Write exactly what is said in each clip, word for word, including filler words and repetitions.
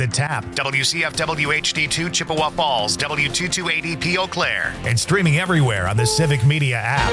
The Tap, W C F W H D two Chippewa Falls, W two two eight E P Eau Claire, and streaming everywhere on the Civic Media app.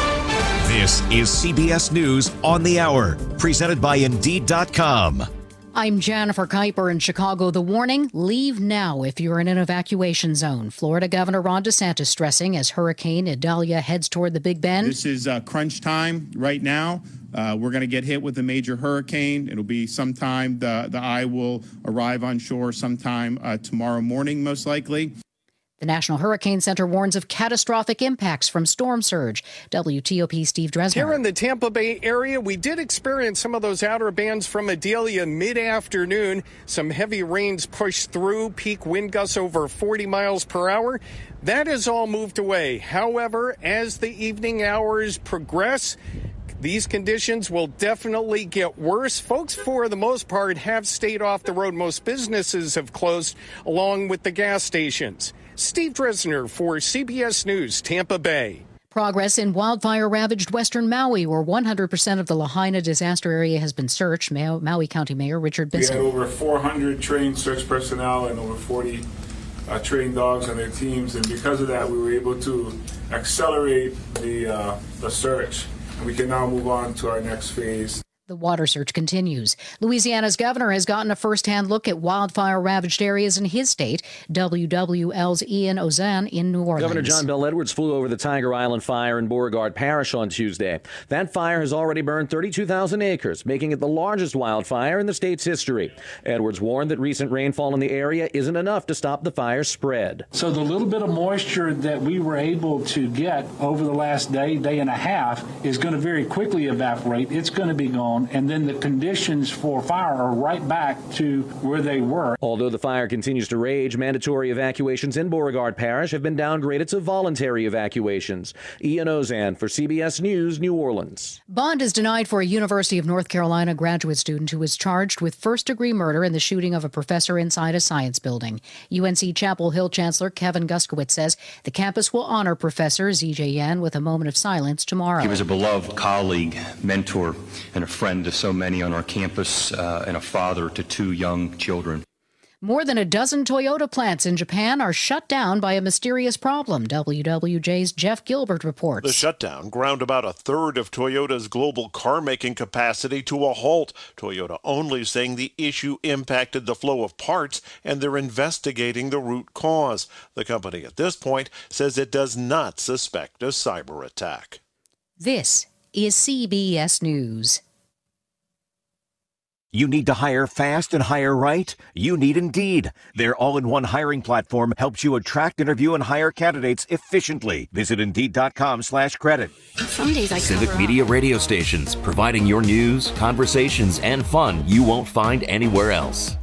This is C B S News on the Hour, presented by Indeed dot com. I'm Jennifer Kuiper in Chicago. The warning, leave now if you're in an evacuation zone. Florida Governor Ron DeSantis stressing as Hurricane Idalia heads toward the Big Bend. This is uh, crunch time right now. Uh, we're going to get hit with a major hurricane. It'll be sometime, the, the eye will arrive on shore sometime uh, tomorrow morning, most likely. The National Hurricane Center warns of catastrophic impacts from storm surge. W T O P Steve Dresner. Here in the Tampa Bay area, we did experience some of those outer bands from Idalia mid-afternoon. Some heavy rains pushed through, peak wind gusts over forty miles per hour. That has all moved away. However, as the evening hours progress, these conditions will definitely get worse. Folks, for the most part, have stayed off the road. Most businesses have closed, along with the gas stations. Steve Dresner for C B S News, Tampa Bay. Progress in wildfire-ravaged western Maui, where one hundred percent of the Lahaina disaster area has been searched. Ma- Maui County Mayor Richard Bissell. We had over four hundred trained search personnel and over forty uh, trained dogs on their teams, and because of that, we were able to accelerate the uh, the search. And we can now move on to our next phase. The water search continues. Louisiana's governor has gotten a first-hand look at wildfire-ravaged areas in his state. W W L's Ian Ozan in New Orleans. Governor John Bell Edwards flew over the Tiger Island fire in Beauregard Parish on Tuesday. That fire has already burned thirty-two thousand acres, making it the largest wildfire in the state's history. Edwards warned that recent rainfall in the area isn't enough to stop the fire's spread. So the little bit of moisture that we were able to get over the last day, day and a half, is going to very quickly evaporate. It's going to be gone. And then the conditions for fire are right back to where they were. Although the fire continues to rage, mandatory evacuations in Beauregard Parish have been downgraded to voluntary evacuations. Ian Ozan for C B S News, New Orleans. Bond is denied for a University of North Carolina graduate student who was charged with first-degree murder in the shooting of a professor inside a science building. U N C Chapel Hill Chancellor Kevin Guskowitz says the campus will honor Professor Z J Yan with a moment of silence tomorrow. He was a beloved colleague, mentor, and a friend to so many on our campus, uh, and a father to two young children. More than a dozen Toyota plants in Japan are shut down by a mysterious problem. W W J's Jeff Gilbert reports. The shutdown ground about a third of Toyota's global car-making capacity to a halt. Toyota only saying the issue impacted the flow of parts, and they're investigating the root cause. The company at this point says it does not suspect a cyber attack. This is C B S News. You need to hire fast and hire right? You need Indeed. Their all-in-one hiring platform helps you attract, interview, and hire candidates efficiently. Visit Indeed.com slash credit. Some days I Civic Media radio stations, providing your news, conversations, and fun you won't find anywhere else.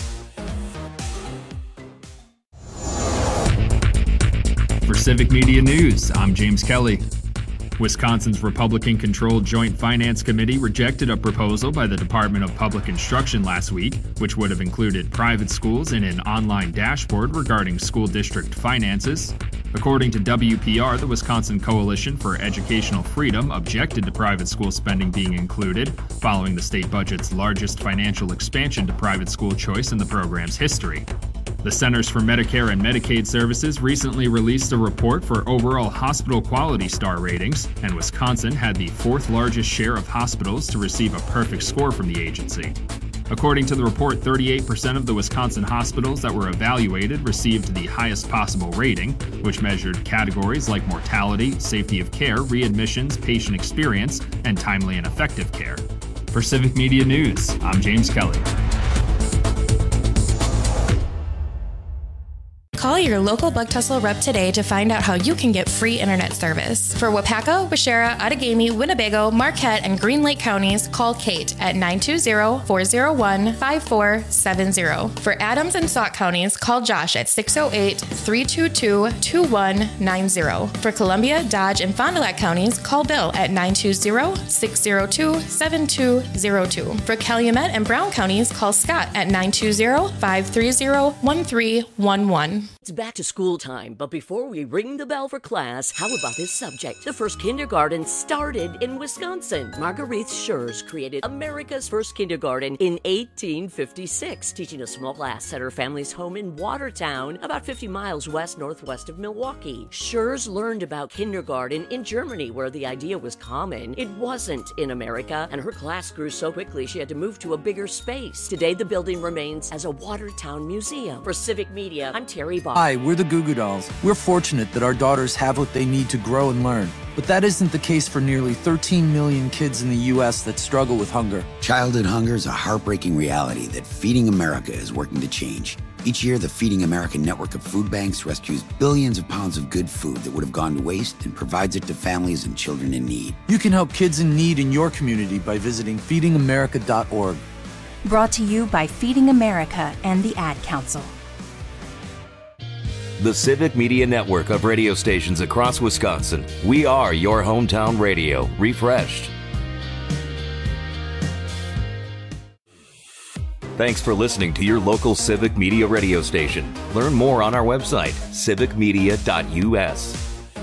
For Civic Media News, I'm James Kelly. Wisconsin's Republican-controlled Joint Finance Committee rejected a proposal by the Department of Public Instruction last week, which would have included private schools in an online dashboard regarding school district finances. According to W P R, the Wisconsin Coalition for Educational Freedom objected to private school spending being included, following the state budget's largest financial expansion to private school choice in the program's history. The Centers for Medicare and Medicaid Services recently released a report for overall hospital quality star ratings, and Wisconsin had the fourth largest share of hospitals to receive a perfect score from the agency. According to the report, thirty-eight percent of the Wisconsin hospitals that were evaluated received the highest possible rating, which measured categories like mortality, safety of care, readmissions, patient experience, and timely and effective care. For Civic Media News, I'm James Kelly. Call your local Bug Tussle rep today to find out how you can get free internet service. For Wapaka, Washera, Outagamie, Winnebago, Marquette, and Green Lake counties, call Kate at nine two zero, four zero one, five four seven zero. For Adams and Sauk counties, call Josh at six oh eight, three two two, two one nine zero. For Columbia, Dodge, and Fond du Lac counties, call Bill at nine two zero, six zero two, seven two zero two. For Calumet and Brown counties, call Scott at nine two zero, five three zero, one three one one. It's back to school time, but before we ring the bell for class, how about this subject? The first kindergarten started in Wisconsin. Marguerite Schurz created America's first kindergarten in eighteen fifty-six, teaching a small class at her family's home in Watertown, about fifty miles west-northwest of Milwaukee. Schurz learned about kindergarten in Germany, where the idea was common. It wasn't in America, and her class grew so quickly she had to move to a bigger space. Today, the building remains as a Watertown museum. For Civic Media, I'm Terry Bob. Hi, we're the Goo Goo Dolls. We're fortunate that our daughters have what they need to grow and learn. But that isn't the case for nearly thirteen million kids in the U S that struggle with hunger. Childhood hunger is a heartbreaking reality that Feeding America is working to change. Each year, the Feeding America network of food banks rescues billions of pounds of good food that would have gone to waste and provides it to families and children in need. You can help kids in need in your community by visiting feeding america dot org. Brought to you by Feeding America and the Ad Council. The Civic Media Network of radio stations across Wisconsin. We are your hometown radio, refreshed. Thanks for listening to your local Civic Media radio station. Learn more on our website, civic media dot u s.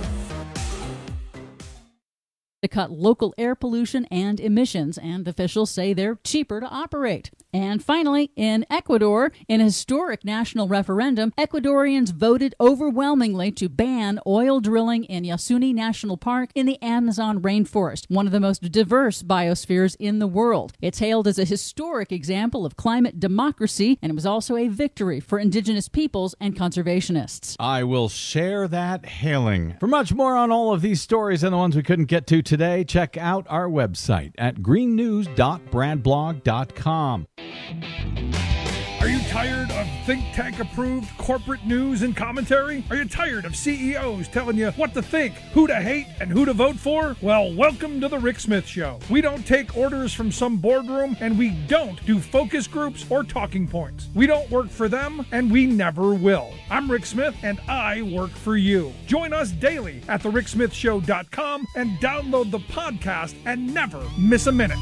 To cut local air pollution and emissions, and officials say they're cheaper to operate. And finally, in Ecuador, in a historic national referendum, Ecuadorians voted overwhelmingly to ban oil drilling in Yasuni National Park in the Amazon rainforest, one of the most diverse biospheres in the world. It's hailed as a historic example of climate democracy, and it was also a victory for indigenous peoples and conservationists. I will share that hailing. For much more on all of these stories and the ones we couldn't get to today, check out our website at green news dot brad blog dot com. Are you tired of think tank approved corporate news and commentary? Are you tired of C E Os telling you what to think, who to hate, and who to vote for? Well, welcome to the Rick Smith Show. We don't take orders from some boardroom, and we don't do focus groups or talking points. We don't work for them, and we never will. I'm Rick Smith, and I work for you. Join us daily at the rick smith show dot com and download the podcast and never miss a minute.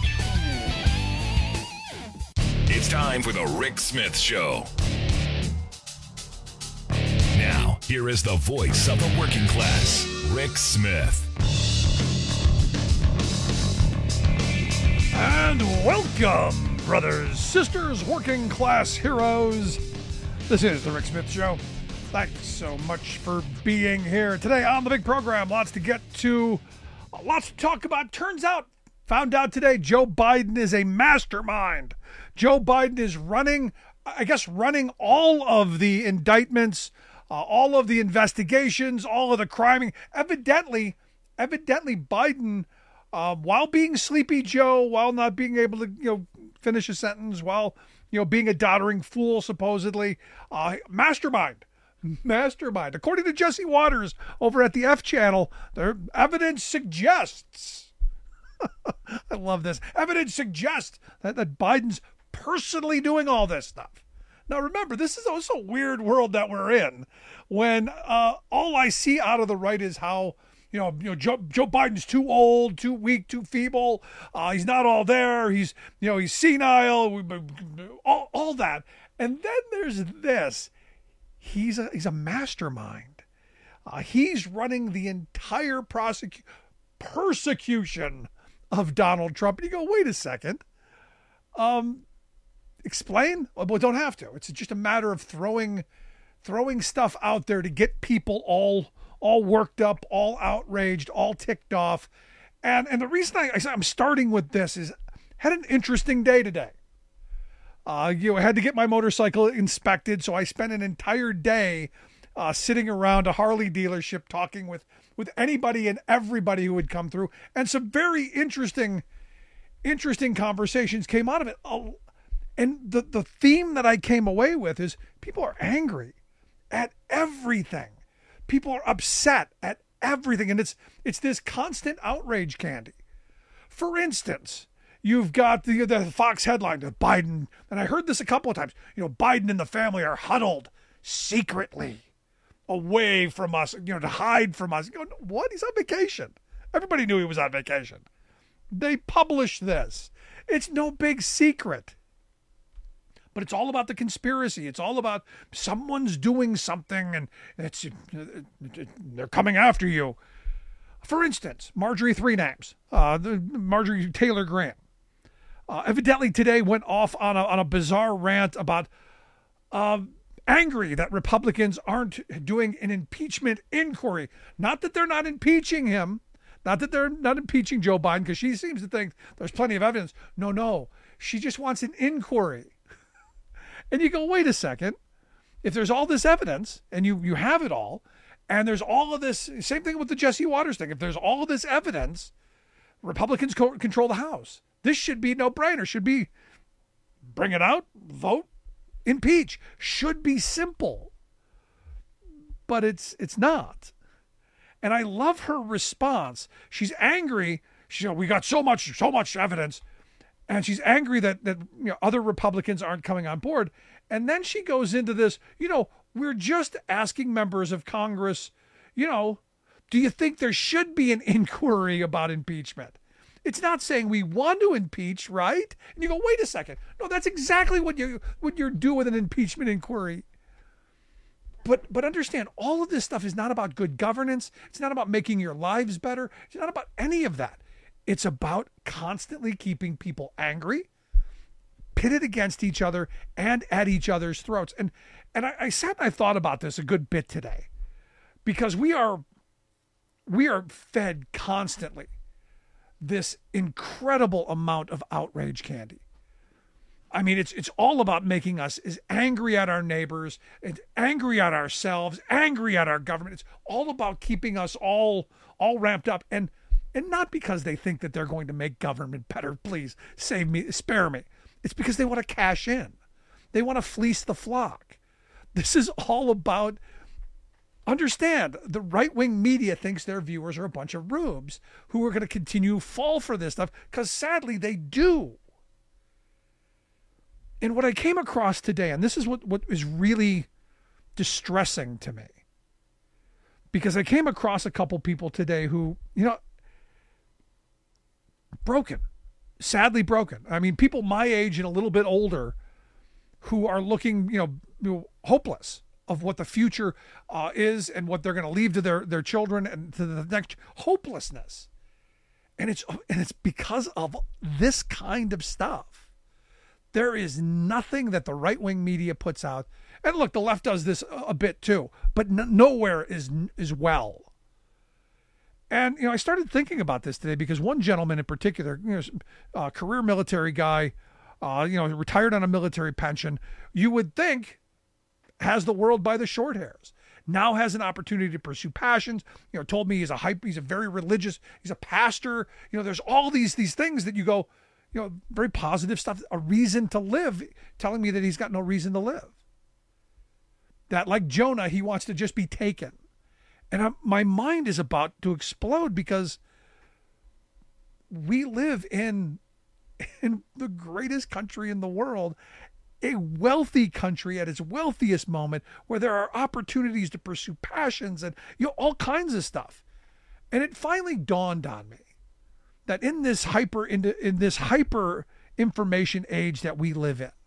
It's time for the Rick Smith Show. Now, here is the voice of the working class, Rick Smith. And welcome, brothers, sisters, working class heroes. This is the Rick Smith Show. Thanks so much for being here. Today on the big program, lots to get to, lots to talk about. Turns out, found out today, Joe Biden is a mastermind. Joe Biden is running, I guess, running all of the indictments, uh, all of the investigations, all of the criming. Evidently, evidently Biden, uh, while being Sleepy Joe, while not being able to, you know, finish a sentence, while, you know, being a doddering fool, supposedly, uh, mastermind. Mastermind. According to Jesse Waters over at the F Channel, their evidence suggests, I love this, evidence suggests that, that Biden's personally doing all this stuff. Now remember, this is also a weird world that we're in when uh, all I see out of the right is how, you know, you know Joe, Joe Biden's too old, too weak, too feeble. Uh, he's not all there. He's, you know, he's senile, all, all that. And then there's this. He's a, he's a mastermind. Uh, he's running the entire prosecu- persecution of Donald Trump. And you go, wait a second. Um, explain? Well, we don't have to. It's just a matter of throwing, throwing stuff out there to get people all, all worked up, all outraged, all ticked off. And and the reason I, I I'm starting with this is, had an interesting day today. Uh, you know, I had to get my motorcycle inspected, so I spent an entire day uh, sitting around a Harley dealership talking with, with anybody and everybody who would come through, and some very interesting, interesting conversations came out of it. Oh, and the, the theme that I came away with is people are angry at everything. People are upset at everything, and it's it's this constant outrage candy. For instance, you've got the the Fox headline that Biden, and I heard this a couple of times, you know, Biden and the family are huddled secretly away from us, you know, to hide from us. You know, what? He's on vacation. Everybody knew he was on vacation. They published this. It's no big secret. but it's all about the conspiracy. It's all about someone's doing something and it's they're coming after you. For instance, Marjorie Three Names, uh, the Marjorie Taylor Greene, uh, evidently today went off on a, on a bizarre rant about uh, angry that Republicans aren't doing an impeachment inquiry. Not that they're not impeaching him, not that they're not impeaching Joe Biden, because she seems to think there's plenty of evidence. No, no, she just wants an inquiry. And you go, wait a second. If there's all this evidence and you, you have it all, and there's all of this, same thing with the Jesse Waters thing. If there's all of this evidence, Republicans co- control the House. This should be no brainer. Should be bring it out, vote, impeach. Should be simple. But it's it's not. And I love her response. She's angry. She, we got so much, so much evidence. And she's angry that, that you know, other Republicans aren't coming on board. And then she goes into this, you know, we're just asking members of Congress, you know, do you think there should be an inquiry about impeachment? It's not saying we want to impeach, right? And you go, wait a second. No, that's exactly what you what you're doing with an impeachment inquiry. But but understand, all of this stuff is not about good governance. It's not about making your lives better. It's not about any of that. It's about constantly keeping people angry, pitted against each other, and at each other's throats. And and I, I sat and I thought about this a good bit today, because we are we are fed constantly this incredible amount of outrage candy. I mean, it's it's all about making us as angry at our neighbors, and angry at ourselves, angry at our government. It's all about keeping us all all ramped up, and and not because they think that they're going to make government better. Please save me, spare me. It's because they want to cash in. They want to fleece the flock. This is all about. Understand, the right-wing media thinks their viewers are a bunch of rubes who are going to continue to fall for this stuff, because sadly they do. And what I came across today, and this is what, what is really distressing to me, because I came across a couple people today who, you know, broken, sadly broken. I mean, people my age and a little bit older who are looking, you know, you know hopeless of what the future uh, is and what they're going to leave to their, their children and to the next hopelessness. And it's, and it's because of this kind of stuff. There is nothing that the right-wing media puts out. And look, the left does this a bit too, but n- nowhere is, is well. And, you know, I started thinking about this today because one gentleman in particular, you know, a career military guy, uh, you know, retired on a military pension, you would think has the world by the short hairs, now has an opportunity to pursue passions, you know, told me he's a hype, he's a very religious, he's a pastor, you know, there's all these, these things that you go, you know, very positive stuff, a reason to live, telling me that he's got no reason to live. That like Jonah, he wants to just be taken. And I'm, my mind is about to explode, because we live in, in the greatest country in the world, a wealthy country at its wealthiest moment, where there are opportunities to pursue passions and, you know, all kinds of stuff. And it finally dawned on me that in this hyper in, in this hyper information age that we live in,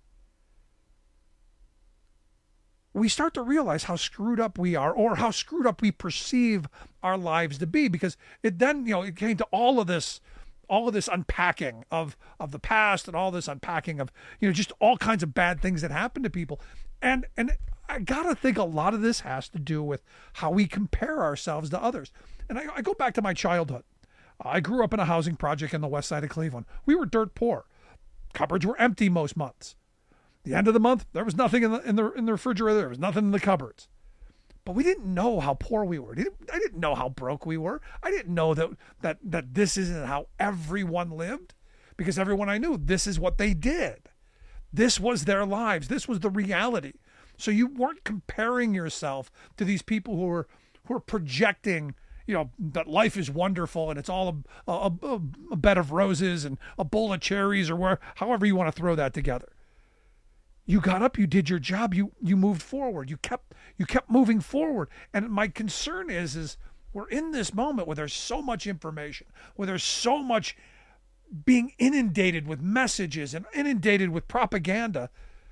we start to realize how screwed up we are, or how screwed up we perceive our lives to be, because it then, you know, it came to all of this all of this unpacking of, of the past, and all this unpacking of, you know, just all kinds of bad things that happen to people. And, and I gotta think a lot of this has to do with how we compare ourselves to others. And I, I go back to my childhood. I grew up in a housing project in the west side of Cleveland. We were dirt poor. Cupboards were empty most months. The end of the month, there was nothing in the, in the, in the refrigerator. There was nothing in the cupboards. But we didn't know how poor we were. I didn't know how broke we were. I didn't know that that that this isn't how everyone lived, because everyone I knew, this is what they did. This was their lives. This was the reality. So you weren't comparing yourself to these people who were who are projecting, you know, that life is wonderful and it's all a, a, a, a bed of roses and a bowl of cherries, or where, however you want to throw that together. You got up, you did your job, you you moved forward, you kept you kept moving forward. And my concern is, is we're in this moment where there's so much information, where there's so much being inundated with messages and inundated with propaganda,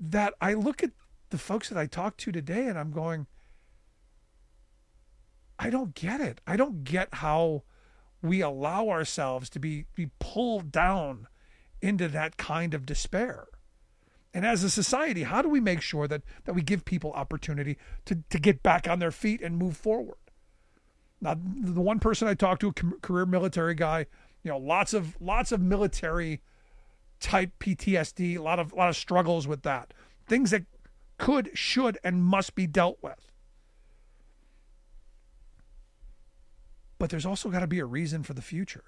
that I look at the folks that I talked to today and I'm going, I don't get it. I don't get how we allow ourselves to be, be pulled down into that kind of despair. And as a society, how do we make sure that, that we give people opportunity to, to get back on their feet and move forward? Now, the one person I talked to, a career military guy, you know, lots of lots of military type P T S D, a lot of a lot of struggles with that. Things that could, should, and must be dealt with. But there's also got to be a reason for the future.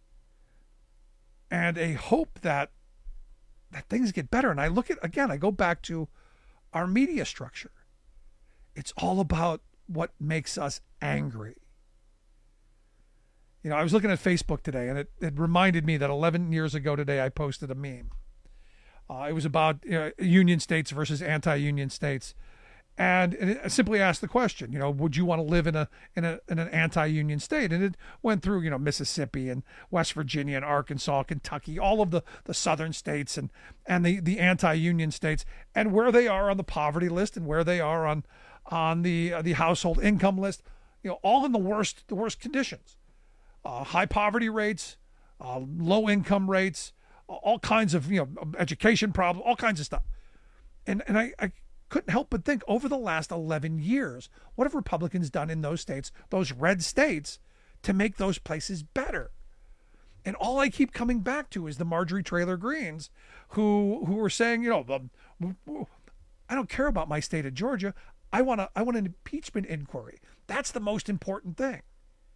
And a hope that that things get better. And I look at, again, I go back to our media structure. It's all about what makes us angry. You know, I was looking at Facebook today, and it, it reminded me that eleven years ago today, I posted a meme. Uh, it was about you know, union states versus anti-union states. And it simply asked the question, you know, would you want to live in a in a in an anti-union state? And it went through, you know, Mississippi and West Virginia and Arkansas, Kentucky, all of the, the southern states and and the, the anti-union states, and where they are on the poverty list and where they are on on the uh, the household income list, you know, all in the worst the worst conditions, uh, high poverty rates, uh, low income rates, all kinds of you know education problems, all kinds of stuff, and and I. I couldn't help but think over the last eleven years, what have Republicans done in those states, those red states, to make those places better? And all I keep coming back to is the Marjorie Taylor Greens, who who were saying, you know, I don't care about my state of Georgia. I want a, I want an impeachment inquiry. That's the most important thing.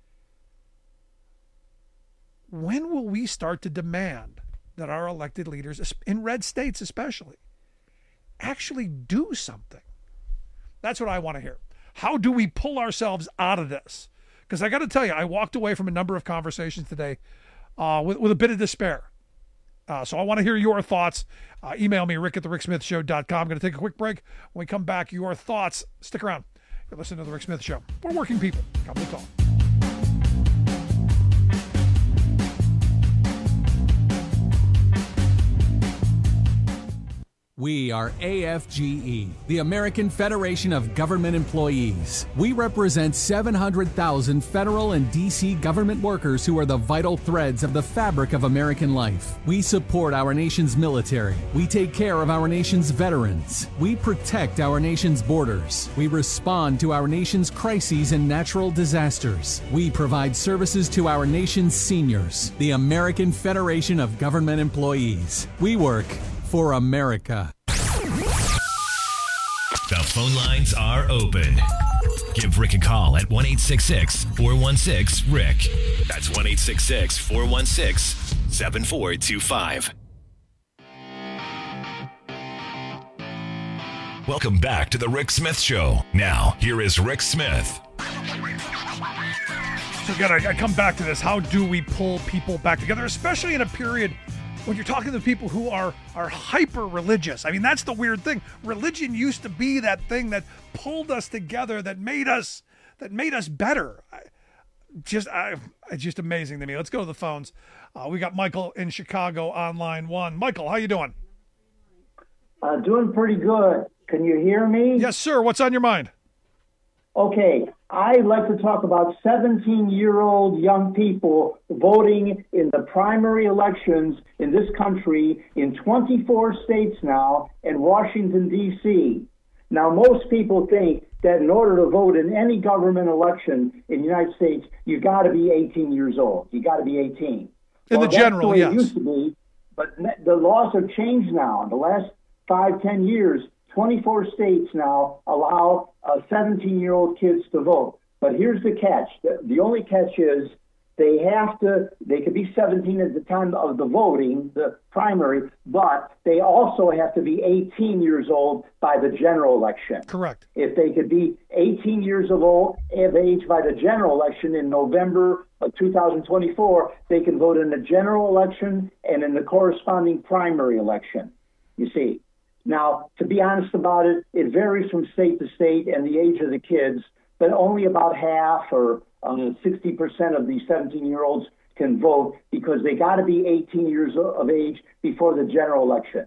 When will we start to demand that our elected leaders, in red states especially, actually do something? That's what I want to hear. How do we pull ourselves out of this? Because I got to tell you, I walked away from a number of conversations today uh, with, with a bit of despair. Uh, so I want to hear your thoughts. Uh, email me, rick at the rick smith show dot com. I'm going to take a quick break. When we come back, your thoughts. Stick around. You're listening to The Rick Smith Show. We're working people. Come to talk. We are A F G E, the American Federation of Government Employees. We represent seven hundred thousand federal and D C government workers who are the vital threads of the fabric of American life. We support our nation's military. We take care of our nation's veterans. We protect our nation's borders. We respond to our nation's crises and natural disasters. We provide services to our nation's seniors. The American Federation of Government Employees. We work for America. The phone lines are open. Give Rick a call at one eight six six, four one six, R I C K. That's one eight six six, four one six, seven four two five. Welcome back to The Rick Smith Show. Now, here is Rick Smith. So again, I, I come back to this. How do we pull people back together, especially in a period when you're talking to people who are are hyper-religious? I mean, that's the weird thing. Religion used to be that thing that pulled us together, that made us that made us better. I, just, I, it's just amazing to me. Let's go to the phones. Uh, we got Michael in Chicago on line one. Michael, how you doing? Uh, doing pretty good. Can you hear me? Yes, sir. What's on your mind? Okay, I'd like to talk about seventeen-year-old young people voting in the primary elections in this country in twenty-four states now and Washington, D C Now, most people think that in order to vote in any government election in the United States, you got to be eighteen years old. You got to be eighteen. In well, the general, that's the way yes. It used to be, but the laws have changed now. In the last five, ten years, twenty-four states now allow uh, seventeen-year-old kids to vote. But here's the catch. The, the only catch is they have to, they could be seventeen at the time of the voting, the primary, but they also have to be eighteen years old by the general election. Correct. If they could be eighteen years of old of age by the general election in November of two thousand twenty-four, they can vote in the general election and in the corresponding primary election, you see. Now, to be honest about it, it varies from state to state and the age of the kids, but only about half or um, sixty percent of these seventeen-year-olds can vote because they got to be eighteen years of age before the general election.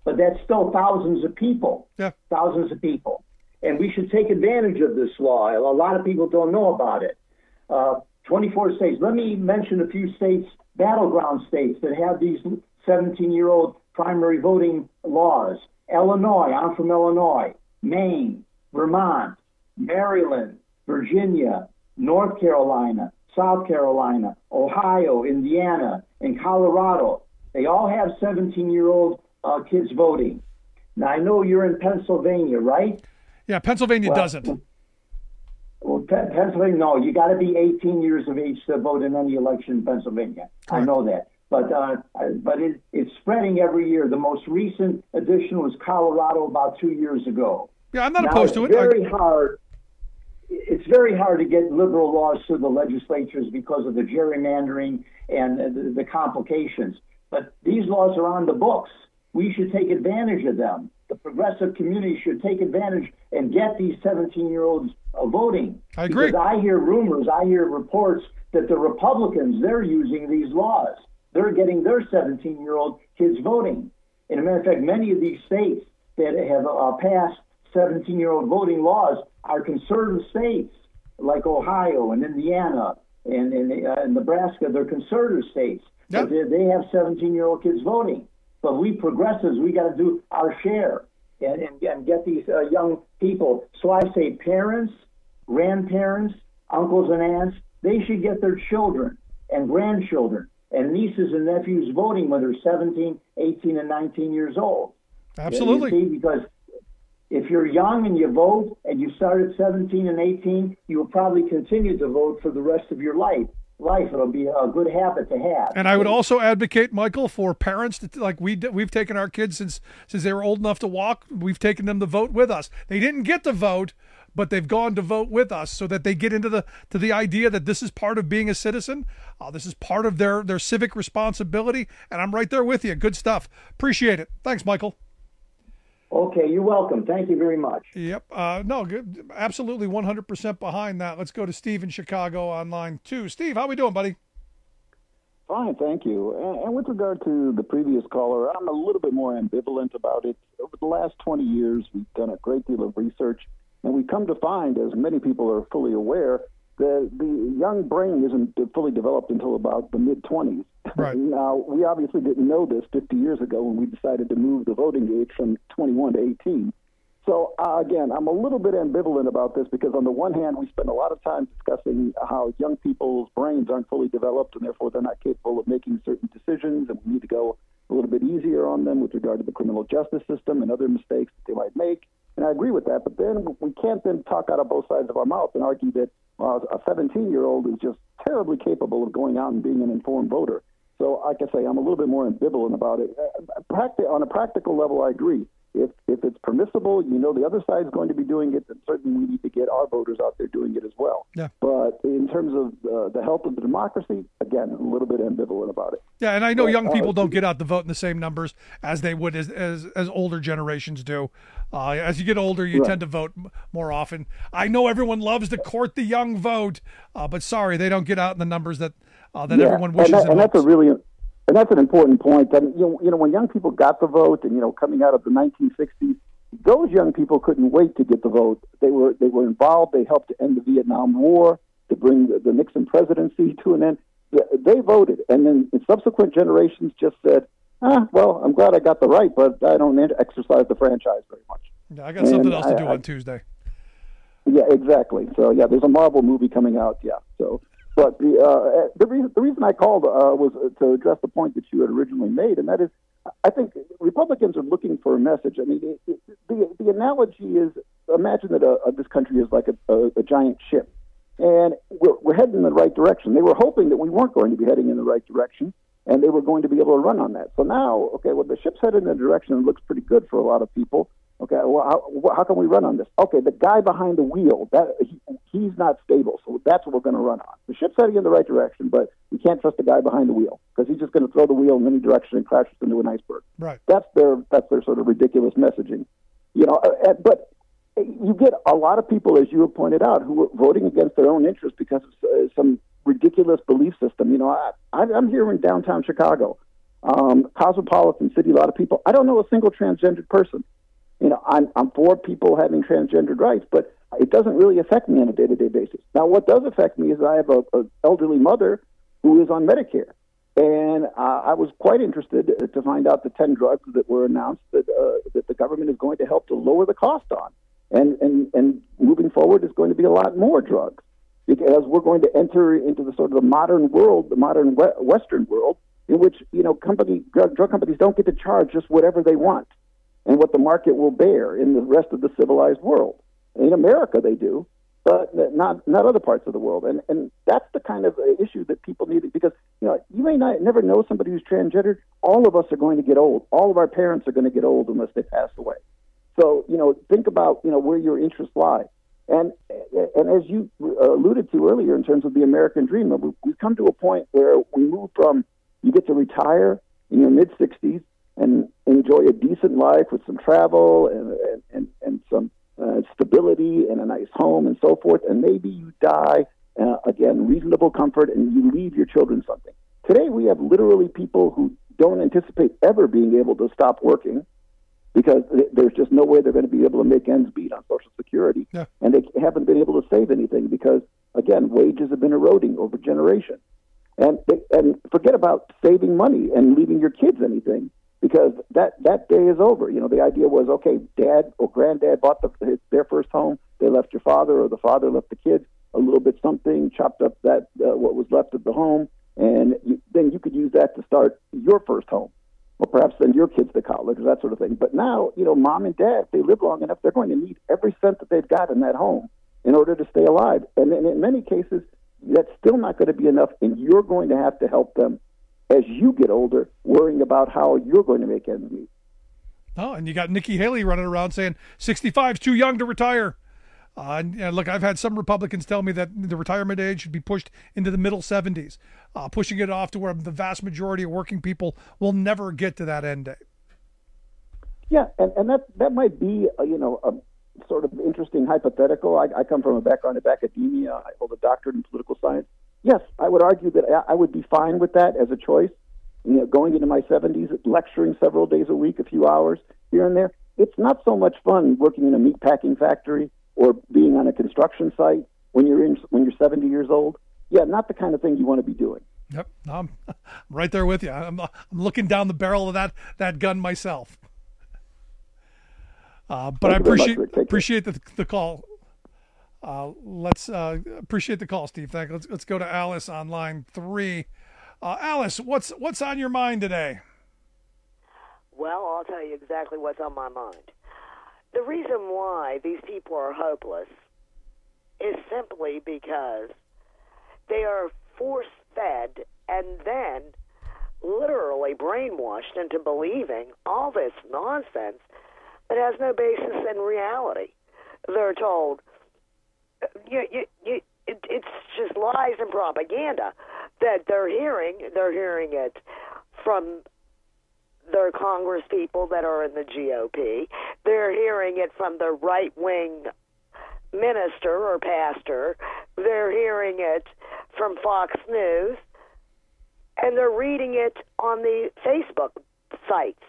but that's still thousands of people. Yeah. Thousands of people. And we should take advantage of this law. A lot of people don't know about it. Uh, twenty-four states. Let me mention a few states, battleground states, that have these seventeen-year-old primary voting laws. Illinois, I'm from Illinois, Maine, Vermont, Maryland, Virginia, North Carolina, South Carolina, Ohio, Indiana, and Colorado. They all have seventeen-year-old uh, kids voting. Now, I know you're in Pennsylvania, right? Yeah, Pennsylvania well, doesn't. Well, Pe- Pennsylvania, no. You got to be eighteen years of age to vote in any election in Pennsylvania. Correct. I know that. But uh, but it, it's spreading every year. The most recent addition was Colorado about two years ago. Yeah, I'm not now, opposed to it. It's very I... hard. It's very hard to get liberal laws through the legislatures because of the gerrymandering and the, the complications. But these laws are on the books. We should take advantage of them. The progressive community should take advantage and get these seventeen-year-olds uh, voting. I agree. Because I hear rumors, I hear reports that the Republicans, they're using these laws. They're getting their seventeen-year-old kids voting. And as a matter of fact, many of these states that have uh, passed seventeen-year-old voting laws are conservative states, like Ohio and Indiana and, and, uh, and Nebraska. They're conservative states. Yep. But they, they have seventeen-year-old kids voting. But we progressives, we got to do our share and, and, and get these uh, young people. So I say parents, grandparents, uncles and aunts, they should get their children and grandchildren and nieces and nephews voting when they're seventeen, eighteen, and nineteen years old. Absolutely. You see, because if you're young and you vote and you start at seventeen and eighteen, you will probably continue to vote for the rest of your life. Life, it'll be a good habit to have. And I would also advocate, Michael, for parents to, like we we've taken our kids since since they were old enough to walk. We've taken them to vote with us. They didn't get to vote, but they've gone to vote with us, so that they get into the to the idea that this is part of being a citizen. Uh, this is part of their their civic responsibility. And I'm right there with you. Good stuff. Appreciate it. Thanks, Michael. Okay, you're welcome. Thank you very much. Yep. Uh, no, good. Absolutely one hundred percent behind that. Let's go to Steve in Chicago on line two. Steve, how we doing, buddy? Fine, thank you. And, and with regard to the previous caller, I'm a little bit more ambivalent about it. Over the last twenty years, we've done a great deal of research, and we come to find, as many people are fully aware, that the young brain isn't fully developed until about the mid-twenties. Right. Now, we obviously didn't know this fifty years ago when we decided to move the voting age from twenty-one to eighteen. So, uh, again, I'm a little bit ambivalent about this because, on the one hand, we spend a lot of time discussing how young people's brains aren't fully developed and, therefore, they're not capable of making certain decisions, and we need to go a little bit easier on them with regard to the criminal justice system and other mistakes that they might make. And I agree with that, but then we can't then talk out of both sides of our mouth and argue that uh, a seventeen-year-old is just terribly capable of going out and being an informed voter. So, like I say, I'm a little bit more ambivalent about it. Practi- on a practical level, I agree. If if it's permissible, you know the other side is going to be doing it, then certainly we need to get our voters out there doing it as well. Yeah. But in terms of uh, the health of the democracy, again, a little bit ambivalent about it. Yeah, and I know but, young people uh, don't get out to vote in the same numbers as they would as as, as older generations do. Uh, as you get older, you right. tend to vote m- more often. I know everyone loves to court the young vote, uh, but sorry, they don't get out in the numbers that uh, that yeah, everyone wishes. And, that, and that's a really and that's an important point. That you know, you know, when young people got the vote, and you know, coming out of the nineteen sixties. Those young people couldn't wait to get the vote. They were they were involved. They helped to end the Vietnam War, to bring the, the Nixon presidency to an end. They voted, and then in subsequent generations just said, ah, well, I'm glad I got the right, but I don't exercise the franchise very much. Yeah, I got something and else to I, do I, on Tuesday. Yeah, exactly. So, yeah, there's a Marvel movie coming out, yeah. So, but the uh, the reason the reason I called uh, was to address the point that you had originally made, and that is, I think Republicans are looking for a message. I mean, it, it, the the analogy is, imagine that a, a, this country is like a, a, a giant ship, and we're, we're heading in the right direction. They were hoping that we weren't going to be heading in the right direction, and they were going to be able to run on that. So now, okay, well, the ship's headed in a direction that looks pretty good for a lot of people. Okay, well, how, how can we run on this? Okay, the guy behind the wheel, that he, he's not stable, so that's what we're going to run on. The ship's heading in the right direction, but we can't trust the guy behind the wheel because he's just going to throw the wheel in any direction and crashes into an iceberg. Right. That's their that's their sort of ridiculous messaging, you know. Uh, but you get a lot of people, as you have pointed out, who are voting against their own interests because of uh, some ridiculous belief system. You know, I, I'm here in downtown Chicago. Um, cosmopolitan city, a lot of people. I don't know a single transgendered person. You know, I'm I'm for people having transgendered rights, but it doesn't really affect me on a day-to-day basis. Now, what does affect me is I have a, a elderly mother who is on Medicare, and uh, I was quite interested to find out the ten drugs that were announced that uh, that the government is going to help to lower the cost on, and and and moving forward is going to be a lot more drugs because we're going to enter into the sort of the modern world, the modern we- Western world, in which you know company drug, drug companies don't get to charge just whatever they want and what the market will bear in the rest of the civilized world. In America, they do, but not not other parts of the world. And and that's the kind of issue that people need, because you know you may not never know somebody who's transgendered. All of us are going to get old. All of our parents are going to get old unless they pass away. So you know, think about you know where your interests lie. And and as you alluded to earlier, in terms of the American dream, we've come to a point where we move from you get to retire in your mid sixties and enjoy a decent life with some travel and and and, and some Uh, stability and a nice home and so forth, and maybe you die, uh, again, reasonable comfort, and you leave your children something. Today, we have literally people who don't anticipate ever being able to stop working because th- there's just no way they're going to be able to make ends meet on Social Security, yeah. and they haven't been able to save anything because, again, wages have been eroding over generations. And, they, and forget about saving money and leaving your kids anything, because that, that day is over. You know, the idea was, okay, dad or granddad bought the, their first home. They left your father, or the father left the kids a little bit something, chopped up that uh, what was left of the home, and you, then you could use that to start your first home, or perhaps send your kids to college, that sort of thing. But now, you know, mom and dad, if they live long enough, they're going to need every cent that they've got in that home in order to stay alive. And, and in many cases, that's still not going to be enough, and you're going to have to help them as you get older, worrying about how you're going to make ends meet. Oh, and you got Nikki Haley running around saying sixty-five is too young to retire. Uh, and, and look, I've had some Republicans tell me that the retirement age should be pushed into the middle seventies, uh, pushing it off to where the vast majority of working people will never get to that end date. Yeah, and, and that that might be, a, you know, a sort of interesting hypothetical. I, I come from a background of academia. I hold a doctorate in political science. Yes, I would argue that I would be fine with that as a choice. You know, going into my seventies, lecturing several days a week, a few hours here and there. It's not so much fun working in a meat packing factory or being on a construction site when you're in when you're seventy years old. Yeah, not the kind of thing you want to be doing. Yep, I'm right there with you. I'm I'm looking down the barrel of that that gun myself. Uh, but Thank I appreciate appreciate the the call. Uh, let's uh, appreciate the call, Steve. Thank you. Let's let's go to Alice on line three. Uh, Alice, what's what's on your mind today? Well, I'll tell you exactly what's on my mind. The reason why these people are hopeless is simply because they are force-fed and then literally brainwashed into believing all this nonsense that has no basis in reality. They're told, You, you, you, it, it's just lies and propaganda that they're hearing. They're hearing it from their Congress people that are in the G O P. They're hearing it from the right-wing minister or pastor. They're hearing it from Fox News. And they're reading it on the Facebook sites.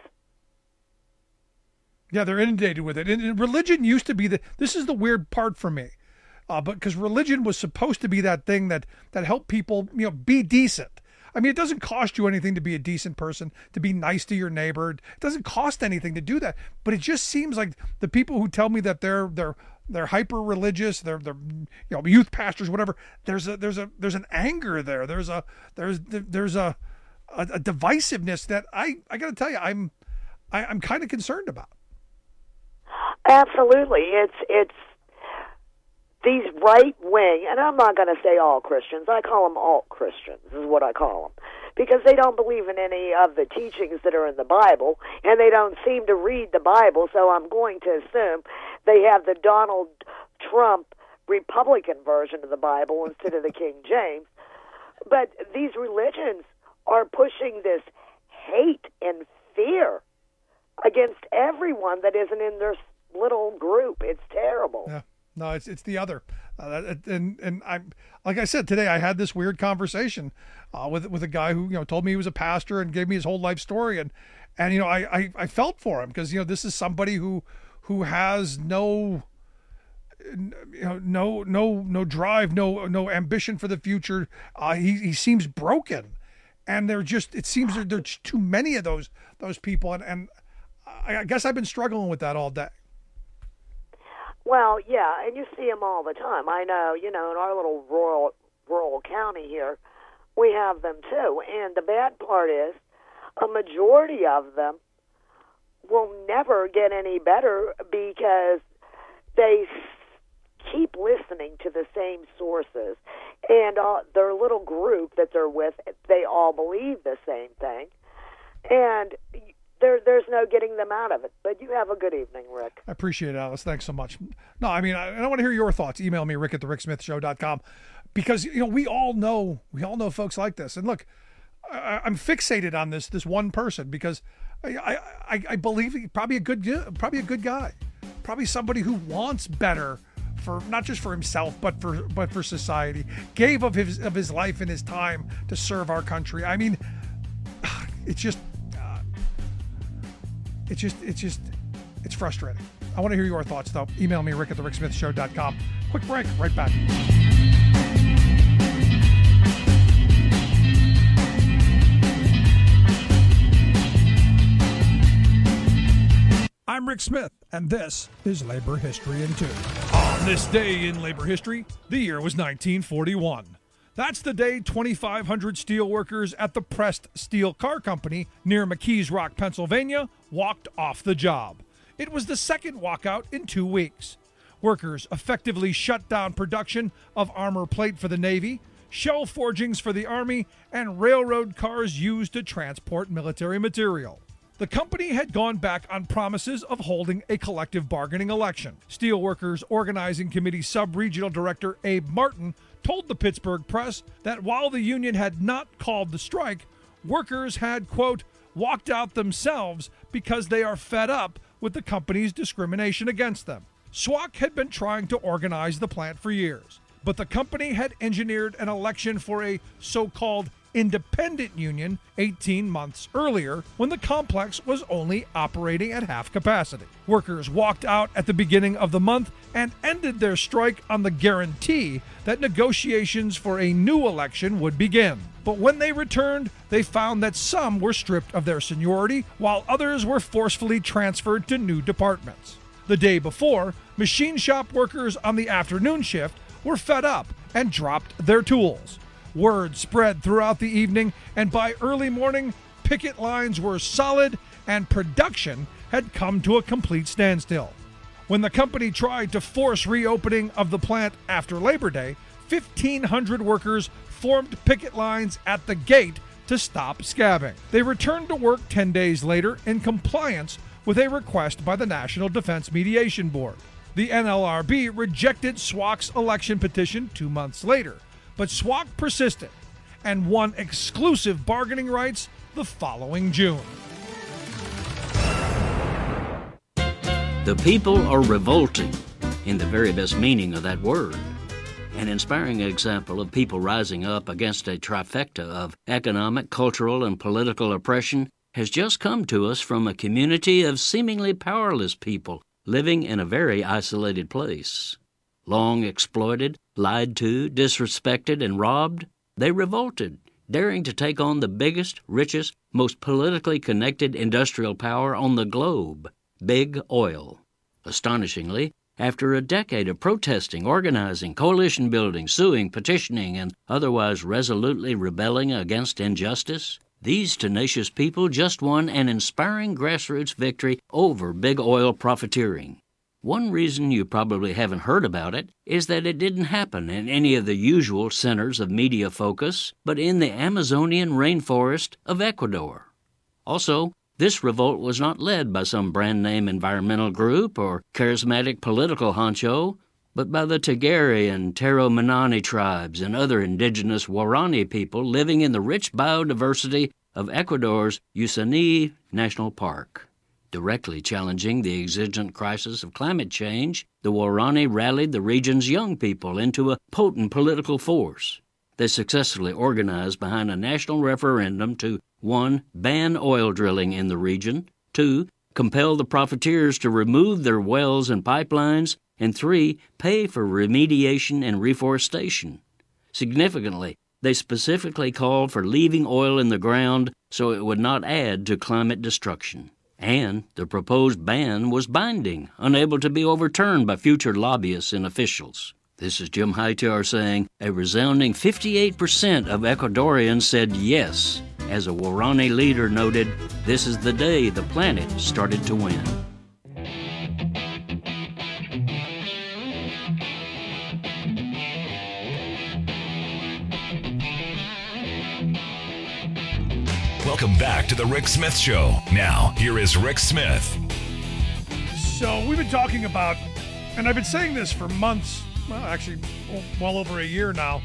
Yeah, they're inundated with it. And religion used to be the, this is the weird part for me. Uh, but because religion was supposed to be that thing that, that helped people, you know, be decent. I mean, it doesn't cost you anything to be a decent person, to be nice to your neighbor. It doesn't cost anything to do that. But it just seems like the people who tell me that they're they're they're hyper religious, they're they're you know youth pastors, whatever. There's a there's a there's an anger there. There's a there's there's a a, a divisiveness that I I got to tell you I'm I, I'm kind of concerned about. Absolutely, it's it's. These right-wing, and I'm not going to say all Christians, I call them alt-Christians, is what I call them, because they don't believe in any of the teachings that are in the Bible, and they don't seem to read the Bible, so I'm going to assume they have the Donald Trump Republican version of the Bible instead of the King James. But these religions are pushing this hate and fear against everyone that isn't in their little group. It's terrible. Yeah. No, it's it's the other, uh, and and I, like I said today, I had this weird conversation uh, with with a guy who you know told me he was a pastor and gave me his whole life story, and and you know I I, I felt for him because you know this is somebody who who has no you know no no no drive, no no ambition for the future. Uh, he he seems broken, and they're just it seems there, there's too many of those those people, and and I guess I've been struggling with that all day. Well, yeah, and you see them all the time. I know, you know, in our little rural rural county here, we have them too. And the bad part is, a majority of them will never get any better because they keep listening to the same sources. And uh, their little group that they're with, they all believe the same thing. And There, there's no getting them out of it. But you have a good evening, Rick. I appreciate it, Alice. Thanks so much. No, I mean, I, I want to hear your thoughts. Email me, Rick at the Rick Smith Show dot com, because you know we all know we all know folks like this. And look, I, I'm fixated on this this one person because I I, I believe he's probably a good probably a good guy, probably somebody who wants better for not just for himself but for but for society. Gave of his of his life and his time to serve our country. I mean, it's just. It's just, it's just, it's frustrating. I want to hear your thoughts, though. Email me, Rick at the Rick Smith Show dot com. Quick break, right back. I'm Rick Smith, and this is Labor History in Two. On this day in labor history, the year was nineteen forty-one. That's the day twenty-five hundred steelworkers at the Pressed Steel Car Company near McKees Rock, Pennsylvania, walked off the job. It was the second walkout in two weeks. Workers effectively shut down production of armor plate for the Navy, shell forgings for the Army, and railroad cars used to transport military material. The company had gone back on promises of holding a collective bargaining election. Steelworkers Organizing Committee Sub-Regional Director Abe Martin told the Pittsburgh Press that while the union had not called the strike, workers had, quote, walked out themselves because they are fed up with the company's discrimination against them. S W A C had been trying to organize the plant for years, but the company had engineered an election for a so-called independent union eighteen months earlier when the complex was only operating at half capacity. Workers walked out at the beginning of the month and ended their strike on the guarantee that negotiations for a new election would begin. But when they returned, they found that some were stripped of their seniority while others were forcefully transferred to new departments. The day before, machine shop workers on the afternoon shift were fed up and dropped their tools. Word spread throughout the evening, and by early morning, picket lines were solid and production had come to a complete standstill. When the company tried to force reopening of the plant after Labor Day, fifteen hundred workers formed picket lines at the gate to stop scabbing. They returned to work ten days later in compliance with a request by the National Defense Mediation Board. The N L R B rejected S W A C's election petition two months later, but S W A C persisted and won exclusive bargaining rights the following June. The people are revolting in the very best meaning of that word. An inspiring example of people rising up against a trifecta of economic, cultural, and political oppression has just come to us from a community of seemingly powerless people living in a very isolated place. Long exploited, lied to, disrespected, and robbed, they revolted, daring to take on the biggest, richest, most politically connected industrial power on the globe, Big Oil. Astonishingly, after a decade of protesting, organizing, coalition building, suing, petitioning, and otherwise resolutely rebelling against injustice, these tenacious people just won an inspiring grassroots victory over Big Oil profiteering. One reason you probably haven't heard about it is that it didn't happen in any of the usual centers of media focus, but in the Amazonian rainforest of Ecuador. Also, this revolt was not led by some brand-name environmental group or charismatic political honcho, but by the Tagari and Taromanani tribes and other indigenous Warani people living in the rich biodiversity of Ecuador's Usani National Park. Directly challenging the exigent crisis of climate change, the Waorani rallied the region's young people into a potent political force. They successfully organized behind a national referendum to, one, ban oil drilling in the region, two, compel the profiteers to remove their wells and pipelines, and three, pay for remediation and reforestation. Significantly, they specifically called for leaving oil in the ground so it would not add to climate destruction. And the proposed ban was binding, unable to be overturned by future lobbyists and officials. This is Jim Hightower saying a resounding fifty-eight percent of Ecuadorians said yes. As a Waorani leader noted, this is the day the planet started to win. Welcome back to the Rick Smith Show. Now, here is Rick Smith. So we've been talking about, and I've been saying this for months, well, actually well over a year now,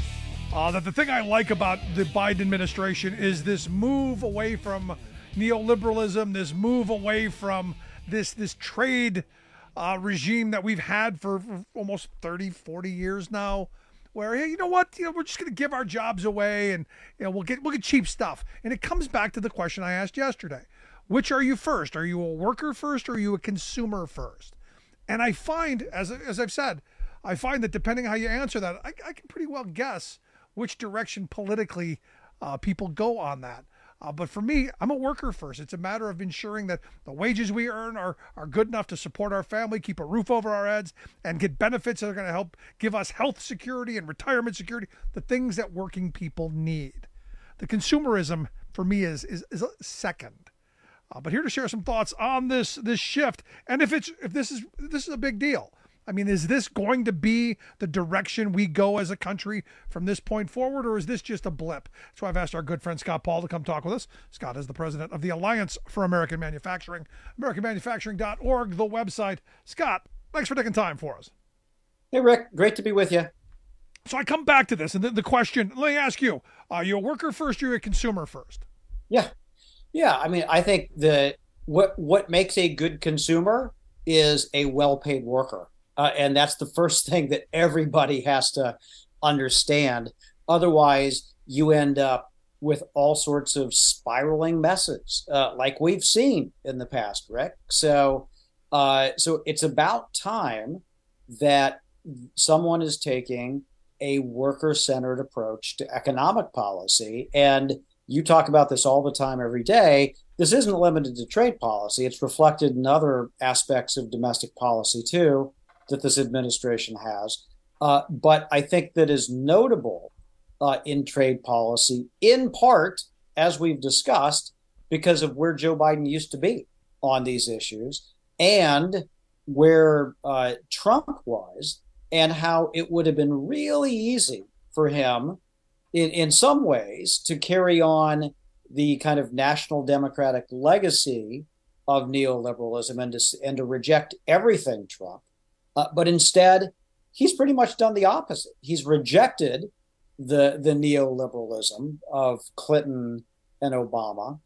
uh, that the thing I like about the Biden administration is this move away from neoliberalism, this move away from this this trade uh, regime that we've had for, for almost thirty, forty years now, where, hey, you know what, you know, we're just going to give our jobs away, and you know, we'll get we'll get cheap stuff. And it comes back to the question I asked yesterday: which are you first? Are you a worker first, or are you a consumer first? And I find, as as I've said, I find that depending how you answer that, I, I can pretty well guess which direction politically uh, people go on that. Uh, but for me, I'm a worker first. It's a matter of ensuring that the wages we earn are, are good enough to support our family, keep a roof over our heads, and get benefits that are going to help give us health security and retirement security, the things that working people need. The consumerism, for me, is is, is a second. Uh, but here to share some thoughts on this this shift, and if it's if this is this is a big deal. I mean, is this going to be the direction we go as a country from this point forward, or is this just a blip? So I've asked our good friend Scott Paul to come talk with us. Scott is the president of the Alliance for American Manufacturing, american manufacturing dot org, the website. Scott, thanks for taking time for us. Hey, Rick. Great to be with you. So I come back to this, and the, the question, let me ask you, are you a worker first or are you a consumer first? Yeah. Yeah, I mean, I think that what what makes a good consumer is a well-paid worker. Uh, and that's the first thing that everybody has to understand. Otherwise, you end up with all sorts of spiraling messes, uh, like we've seen in the past, Rick. So, uh, so it's about time that someone is taking a worker-centered approach to economic policy. And you talk about this all the time, every day. This isn't limited to trade policy. It's reflected in other aspects of domestic policy, too, that this administration has. Uh, but I think that is notable uh, in trade policy, in part, as we've discussed, because of where Joe Biden used to be on these issues and where uh, Trump was, and how it would have been really easy for him in, in some ways to carry on the kind of national democratic legacy of neoliberalism and to, and to reject everything Trump. Uh, but instead, he's pretty much done the opposite. He's rejected the the neoliberalism of Clinton and Obama.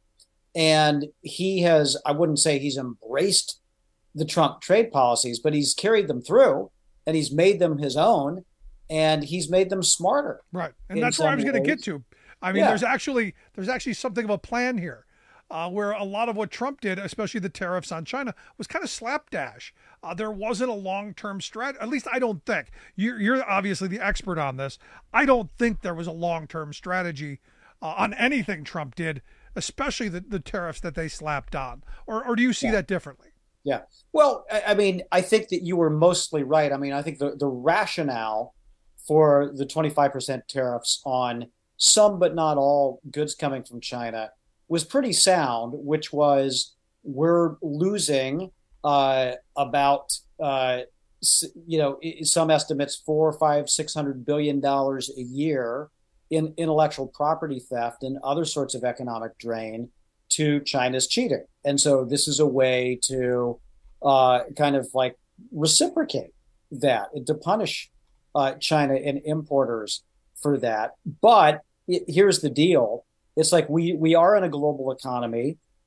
And he has, I wouldn't say he's embraced the Trump trade policies, but he's carried them through and he's made them his own and he's made them smarter. Right. And that's where I was going to get to. I mean, yeah. there's actually there's actually something of a plan here. Uh, where a lot of what Trump did, especially the tariffs on China, was kind of slapdash. Uh, there wasn't a long-term strategy. At least I don't think. You're, you're obviously the expert on this. I don't think there was a long-term strategy uh, on anything Trump did, especially the, the tariffs that they slapped on. Or, or do you see yeah. that differently? Yeah. Well, I, I mean, I think that you were mostly right. I mean, I think the, the rationale for the twenty-five percent tariffs on some but not all goods coming from China was pretty sound, which was we're losing uh, about, uh, you know, some estimates four, five, six hundred billion dollars a year in intellectual property theft and other sorts of economic drain to China's cheating. And so this is a way to uh, kind of like reciprocate that, to punish uh, China and importers for that. But it, here's the deal. It's like we we are in a global economy,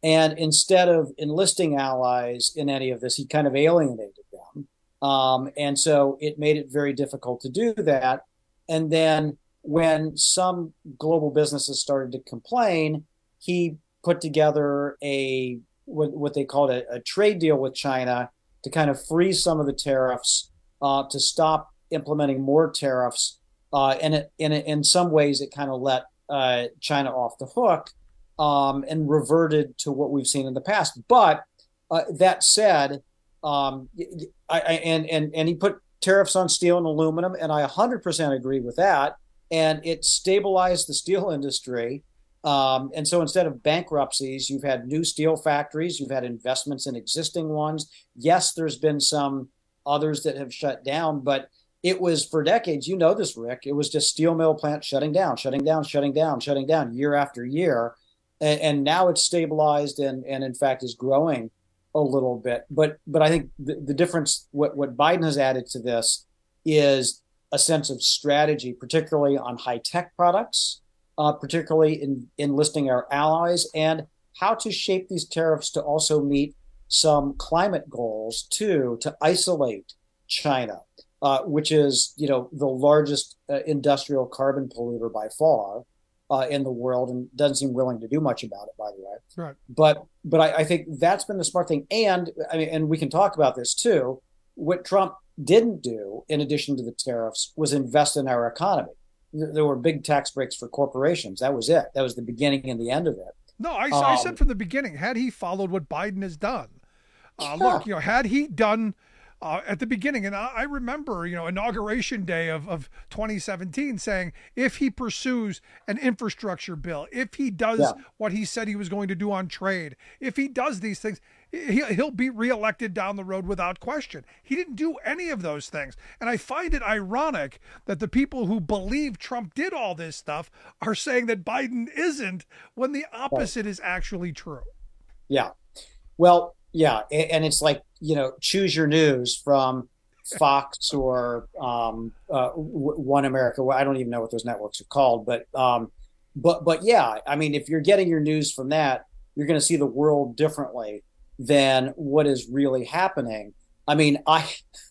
And instead of enlisting allies in any of this, he kind of alienated them. Um, and so it made it very difficult to do that. And then when some global businesses started to complain, he put together a what, what they called a, a trade deal with China to kind of freeze some of the tariffs, uh, to stop implementing more tariffs. Uh, and it, in, in some ways, it kind of let uh, China off the hook um, and reverted to what we've seen in the past. But uh, that said, um, I, I, and, and, and he put tariffs on steel and aluminum, and I one hundred percent agree with that. And it stabilized the steel industry. Um, and so instead of bankruptcies, you've had new steel factories, you've had investments in existing ones. Yes, there's been some others that have shut down, but it was for decades, you know this, Rick, it was just steel mill plants shutting down, shutting down, shutting down, shutting down year after year. And, and now it's stabilized and, and in fact is growing a little bit. But but I think the, the difference, what, what Biden has added to this is a sense of strategy, particularly on high-tech products, uh, particularly in enlisting our allies, and how to shape these tariffs to also meet some climate goals too, to isolate China, uh, which is, you know, the largest uh, industrial carbon polluter by far uh, in the world, and doesn't seem willing to do much about it, by the way. Right. But but I, I think that's been the smart thing, and I mean, and we can talk about this too. What Trump didn't do, in addition to the tariffs, was invest in our economy. There were big tax breaks for corporations. That was it. That was the beginning and the end of it. No, I, um, I said from the beginning, had he followed what Biden has done, uh, yeah. look, you know, had he done uh, at the beginning, and I, I remember, you know, inauguration day of, of twenty seventeen saying, if he pursues an infrastructure bill, if he does Yeah. what he said he was going to do on trade, if he does these things, he, he'll be reelected down the road without question. He didn't do any of those things. And I find it ironic that the people who believe Trump did all this stuff are saying that Biden isn't, when the opposite is actually true. Yeah. Well, yeah. a- And it's like, you know, choose your news from Fox or um, uh, W- One America. Well, I don't even know what those networks are called, but um, but but yeah, I mean, if you're getting your news from that, you're going to see the world differently than what is really happening. I mean, I,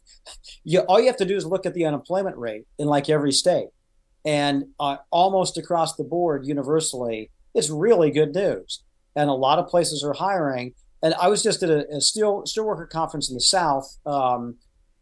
you, all you have to do is look at the unemployment rate in like every state, and uh, almost across the board, universally, it's really good news. And a lot of places are hiring. And I was just at a, a steel steelworker conference in the South, um,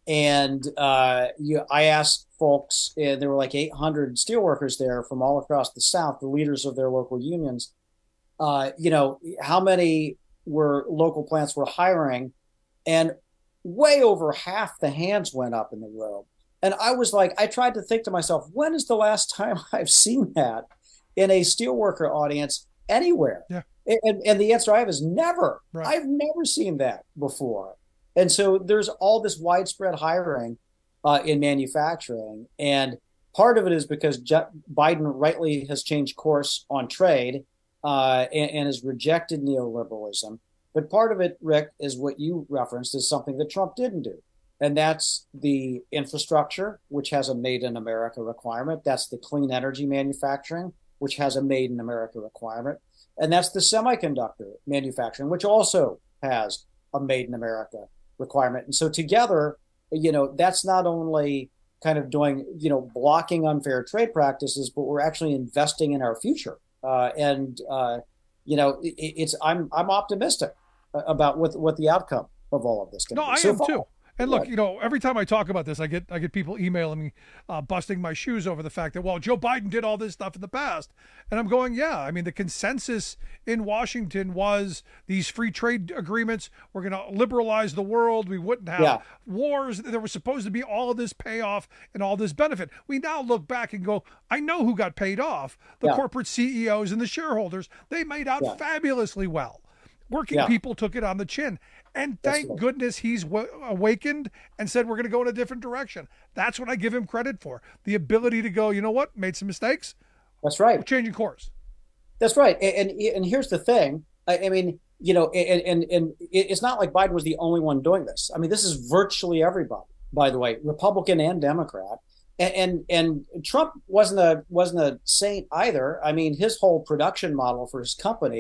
and uh, you, I asked folks, and there were like eight hundred steelworkers there from all across the South, the leaders of their local unions. Uh, you know, how many were local plants were hiring, and way over half the hands went up in the room. And I was like, I tried to think to myself, when is the last time I've seen that in a steelworker audience anywhere? Yeah. And, and the answer I have is never. Right. I've never seen that before. And so there's all this widespread hiring uh, in manufacturing. And part of it is because Je- Biden rightly has changed course on trade uh, and, and has rejected neoliberalism. But part of it, Rick, is what you referenced, is something that Trump didn't do. And that's the infrastructure, which has a made in America requirement. That's the clean energy manufacturing, which has a made in America requirement. And that's the semiconductor manufacturing, which also has a made in America requirement. And so together, you know, that's not only kind of doing, you know, blocking unfair trade practices, but we're actually investing in our future. Uh, and, uh, you know, it, it's I'm I'm optimistic about what what the outcome of all of this can No, be. I So am far, too. And look, yeah. you know, every time I talk about this, I get I get people emailing me, uh, busting my shoes over the fact that, well, Joe Biden did all this stuff in the past. And I'm going, yeah, I mean, the consensus in Washington was these free trade agreements were going to liberalize the world. We wouldn't have Yeah. wars. There was supposed to be all of this payoff and all this benefit. We now look back and go, I know who got paid off. The Yeah. corporate C E Os and the shareholders. They made out Yeah. fabulously well. Working Yeah. people took it on the chin. And That's thank right. goodness he's w- awakened and said, we're going to go in a different direction. That's what I give him credit for. The ability to go, you know what, made some mistakes. That's right. We're changing course. That's right. And and, and here's the thing. I, I mean, you know, and, and and it's not like Biden was the only one doing this. I mean, this is virtually everybody, by the way, Republican and Democrat. And and, and Trump wasn't a wasn't a saint either. I mean, his whole production model for his company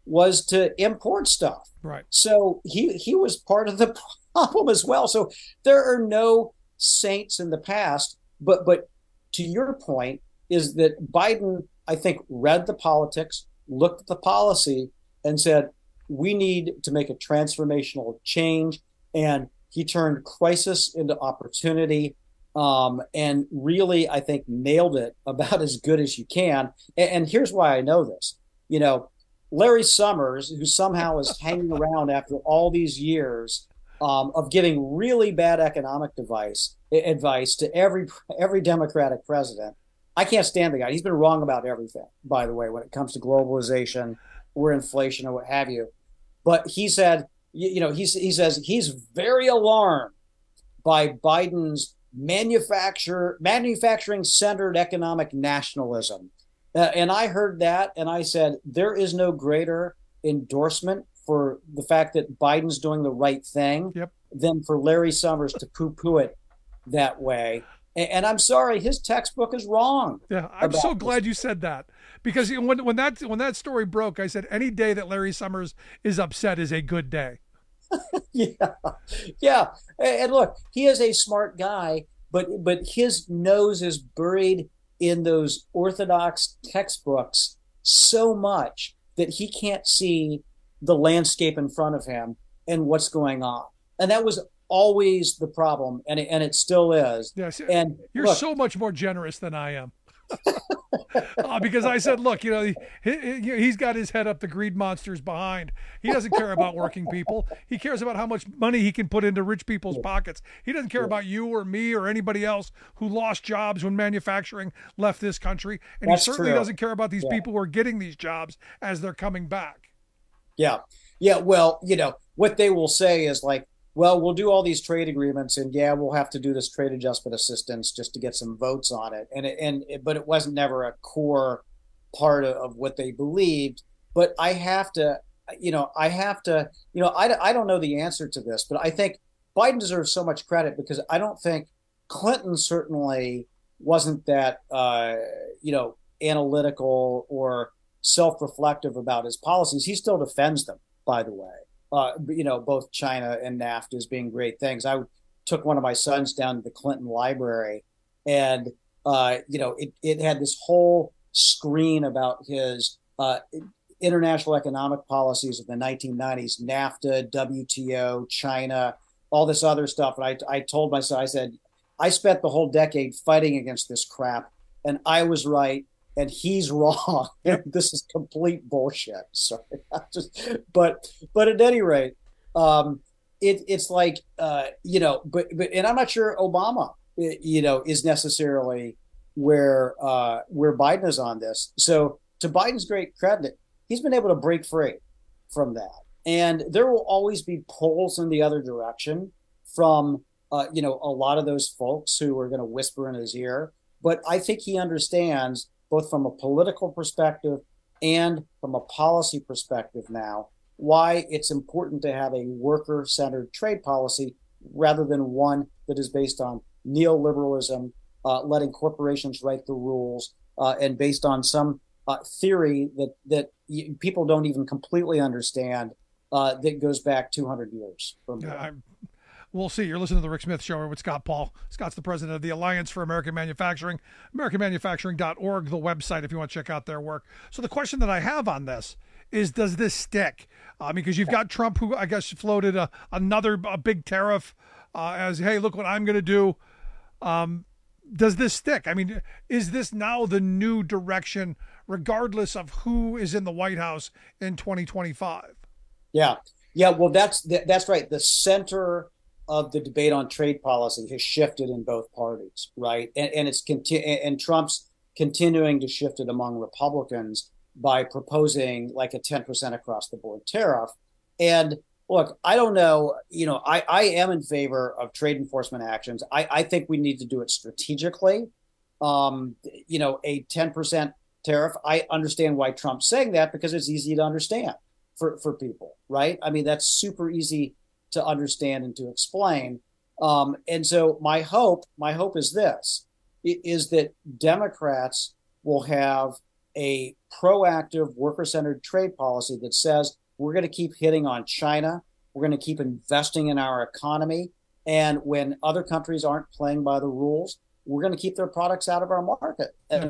was to import stuff. Right. So he he was part of the problem as well. So there are no saints in the past. But but to your point is that Biden, I think, read the politics, looked at the policy, and said, we need to make a transformational change. And he turned crisis into opportunity, um, and really, I think, nailed it about as good as you can. And, and here's why I know this. You know, Larry Summers, who somehow is hanging around after all these years um, of giving really bad economic advice, advice to every every Democratic president. I can't stand the guy. He's been wrong about everything, by the way, when it comes to globalization or inflation or what have you. But he said, you, you know, he's, he says he's very alarmed by Biden's manufacture manufacturing-centered economic nationalism. Uh, and I heard that, and I said, there is no greater endorsement for the fact that Biden's doing the right thing yep. than for Larry Summers to poo-poo it that way. And, and I'm sorry, his textbook is wrong. Yeah, I'm so this. glad you said that, because when when that when that story broke, I said any day that Larry Summers is upset is a good day. yeah, yeah. And look, he is a smart guy, but but his nose is buried in those orthodox textbooks so much that he can't see the landscape in front of him and what's going on. And that was always the problem, and it, and it still is. Yes, and you're look, so much more generous than I am. uh, because I said, look, you know, he, he, he's got his head up the greed monster's behind. He doesn't care about working people. He cares about how much money he can put into rich people's pockets. He doesn't care about you or me or anybody else who lost jobs when manufacturing left this country. And That's he certainly true. doesn't care about these Yeah. people who are getting these jobs as they're coming back. Yeah. Yeah. Well, you know, what they will say is like, well, we'll do all these trade agreements, and yeah, we'll have to do this trade adjustment assistance just to get some votes on it. And it, and it, but it wasn't never a core part of, of what they believed. But I have to, you know, I have to, you know, I, I don't know the answer to this, but I think Biden deserves so much credit, because I don't think Clinton certainly wasn't that, uh, you know, analytical or self-reflective about his policies. He still defends them, by the way. Uh, you know, both China and NAFTA as being great things. I took one of my sons down to the Clinton Library, and, uh, you know, it, it had this whole screen about his uh, international economic policies of the nineteen nineties, NAFTA, W T O, China, all this other stuff. And I, I told my son, I said, I spent the whole decade fighting against this crap, and I was right. And he's wrong. This is complete bullshit. Sorry, just, but but at any rate, um, it, it's like uh, you know. But but and I'm not sure Obama, you know, is necessarily where uh, where Biden is on this. So to Biden's great credit, he's been able to break free from that. And there will always be pulls in the other direction from uh, you know a lot of those folks who are going to whisper in his ear. But I think he understands, both from a political perspective and from a policy perspective now, why it's important to have a worker-centered trade policy rather than one that is based on neoliberalism, uh, letting corporations write the rules, uh, and based on some uh, theory that, that y- people don't even completely understand, uh, that goes back two hundred years from now. Yeah, We'll see. You're listening to the Rick Smith Show with Scott Paul. Scott's the president of the Alliance for American Manufacturing, american manufacturing dot org, the website, if you want to check out their work. So the question that I have on this is, does this stick? Uh, because you've got Trump, who I guess floated a, another a big tariff uh, as, hey, look what I'm going to do. Um, does this stick? I mean, is this now the new direction, regardless of who is in the White House in twenty twenty-five? Yeah. Yeah. Well, that's that's right. The center of the debate on trade policy has shifted in both parties, right? And, and it's conti- and Trump's continuing to shift it among Republicans by proposing like a ten percent across the board tariff. And look, I don't know, you know, I, I am in favor of trade enforcement actions. I, I think we need to do it strategically. Um, you know, a ten percent tariff, I understand why Trump's saying that, because it's easy to understand for, for people, right? I mean, that's super easy to understand and to explain. Um, and so my hope, my hope is this, is that Democrats will have a proactive worker-centered trade policy that says we're going to keep hitting on China, we're going to keep investing in our economy, and when other countries aren't playing by the rules, we're going to keep their products out of our market. And